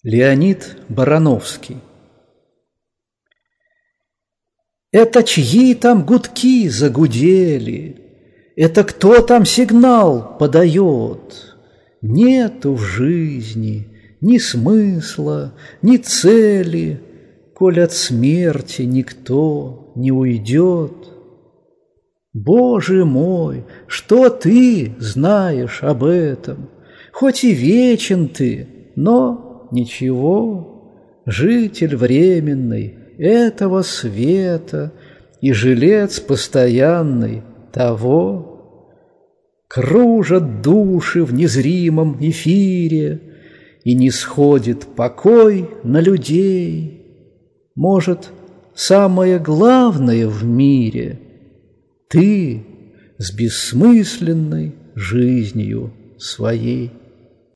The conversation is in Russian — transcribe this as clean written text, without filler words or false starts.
Леонид Барановский. Это чьи там гудки загудели? Это кто там сигнал подает? Нету в жизни ни смысла, ни цели, коль от смерти никто не уйдет. Боже мой, что ты знаешь об этом? Хоть и вечен ты, но ничего, житель временный этого света и жилец постоянный того. Кружат души в незримом эфире, и не сходит покой на людей. Может, самое главное в мире — ты с бессмысленной жизнью своей.